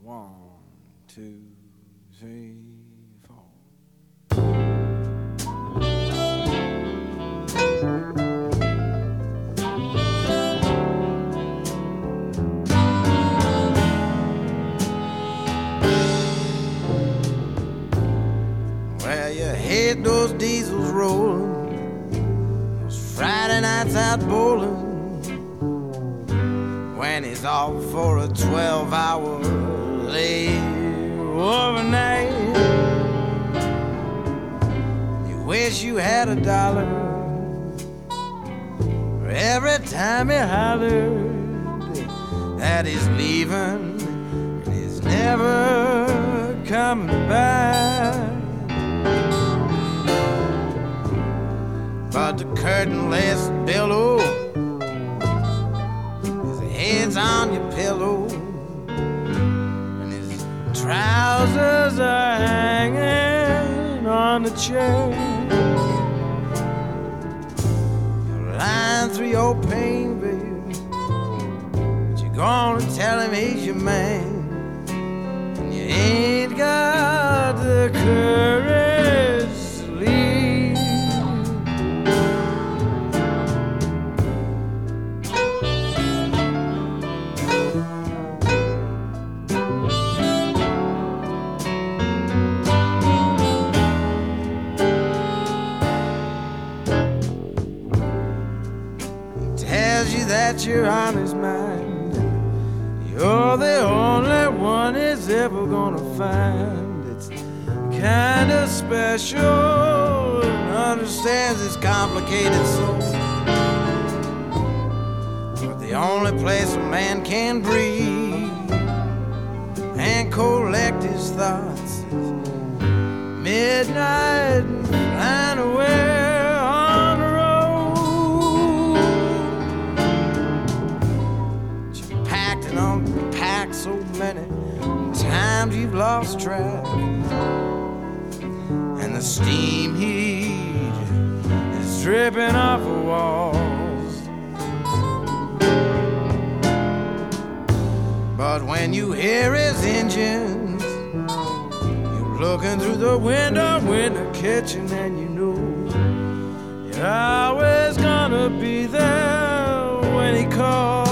1, 2, 3, 4. Well, you hate those diesels rolling, those Friday nights out bowling, when he's off for a 12-hour lay overnight. You wish you had a dollar for every time he hollered that he's leaving and he's never coming back. But the curtain-less billow, his head's on your pillow, and his trousers are hanging on the chair. You're lying through your pain, baby, but you're gonna tell him he's your man, and you ain't got the courage to leave. That you're on his mind, you're the only one he's ever gonna find. It's kind of special and understands his complicated soul. But the only place a man can breathe and collect his thoughts is midnight and flying away. So many times you've lost track, and the steam heat is dripping off the walls. But when you hear his engines, you're looking through the window in the kitchen, and you know you're always gonna be there when he calls.